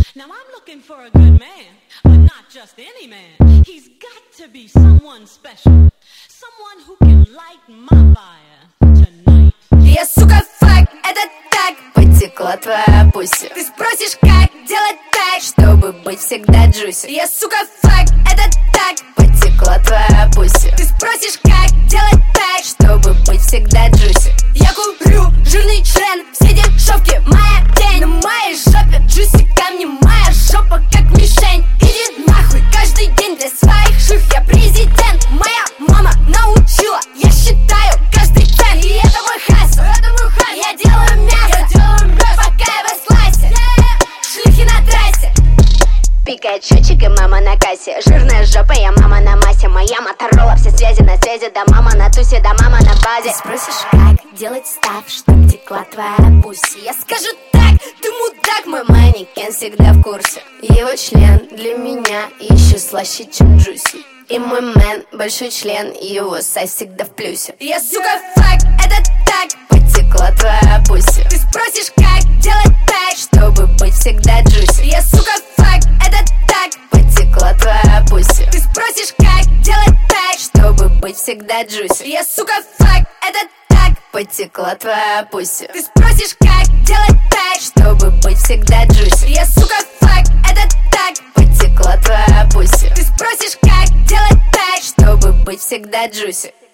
Now I'm looking for a good man, but not just any man. He's got to be someone special, someone who can light my fire tonight. Я, сука, фак, это так потекла твоя пуся. Ты спросишь, как делать так, чтобы быть всегда джуси. Я, сука, фак, это так потекла твоя пуся. Ты спросишь, как делать так, чтобы быть всегда джуси. Я курю жирный член, все дешевки, моя тень. На моей жопе джуси камни, моя жопа как мишень. Иди нахуй, каждый день для своих шиф я президент. Моя мама научила, я считаю каждый фен. И это мой хасл, я делаю мясо, пока я в классе. Шлюхи на трассе. Пикает счетчик и мама на кассе. Жирная жопа, я мама на массе. Моя Моторола, все связи на связи. Да мама на тусе, да мама на базе. Ты спросишь, как делать став, чтоб текла твоя пусть. Я скажу так, ты мудак, мой манекен всегда в курсе. Его член для меня еще слаще, чем джуси. И мой мэн большой член, его сайз всегда в плюсе. Я, сука, фак, это так потекла твоя пуся. Ты спросишь, как делать так, чтобы быть всегда джуси. Я, сука, фак, это так потекла твоя пуся. Ты спросишь, как делать так, чтобы быть всегда джуси. Я, сука, фак, это так потекла твоя пуся. Ты спросишь, как делать так, чтобы быть всегда джуси. Я, сука, фак, это так потекла твоя пуся. Ты спросишь, как делать так, чтобы быть всегда джуси.